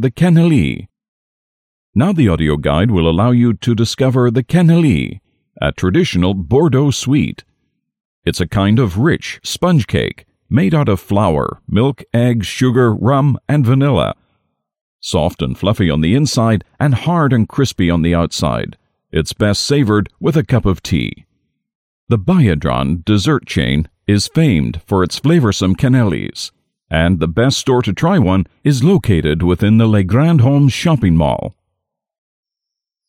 the Cannelée. Now the audio guide will allow you to discover the Cannelée, a traditional Bordeaux sweet. It's a kind of rich sponge cake made out of flour, milk, eggs, sugar, rum, and vanilla. Soft and fluffy on the inside and hard and crispy on the outside. It's best savored with a cup of tea. The Bayadran dessert chain is famed for its flavorsome cannelés, and the best store to try one is located within the Les Grands Homes shopping mall.